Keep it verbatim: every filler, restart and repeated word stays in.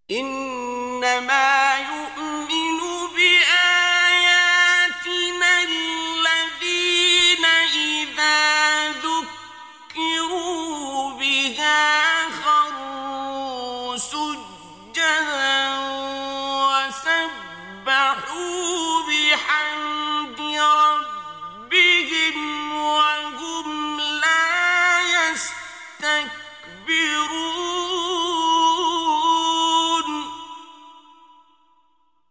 إنما يؤمن بآياتنا الذين إذا ذكروا بها خروا سجدا وسبحوا بحمد ربهم